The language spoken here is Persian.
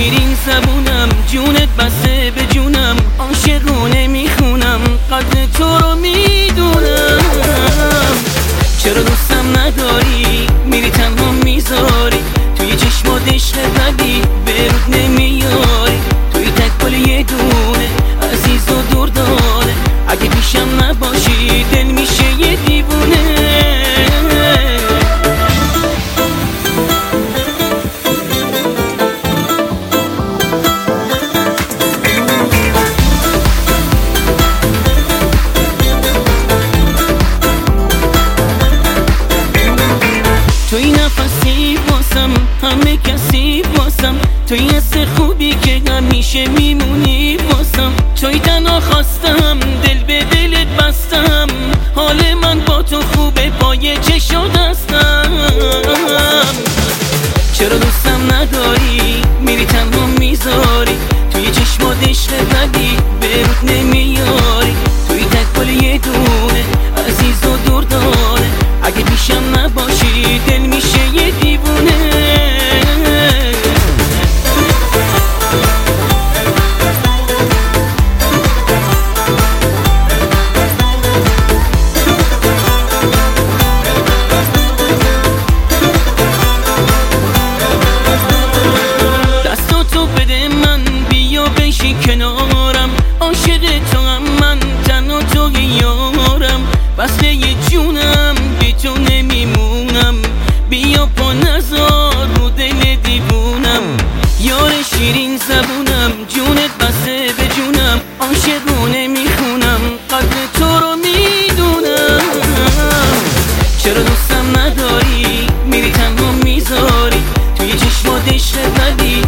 شیرین زبونم، جونت بسته به جونم، عاشقونه میخونم، قدر تو رو میدونم. چرا دوستم نداری، میری تنها میذاری، توی چشمات عشق ولی به رود نمیاری، توی تک پل یه دونه عزیز و دردانه، اگه پیشم نباشی دل میشه یه دیوونه. توی نفسی واسم، همه کسی واسم، توی حس خوبی که همیشه میمونی واسم، توی تنها خواستم دل به دلت بستم، حال من با تو خوبه پای چشات هستم. چرا دوستم نداری، میری تنها میذاری، توی چشمات عشق ولی به رود نمیاری، توی تک پل یه دونه عزیز و دردانه، اگه پیشم نباشی دل میشه یه دیوونه. دستاتو بده من، بیا بشی کنارم، عاشق تو هم من، تنها تو یارم، بسته یه جونم بی تو نمیمونم، بیا پا نزار رو دل دیوونم. یار شیرین زبونم، جونت بسته به جونم، عاشقونه میخونم، قدر تو رو میدونم. چرا دوستم نداری، میری تنها میذاری، توی چشمات عشق ولی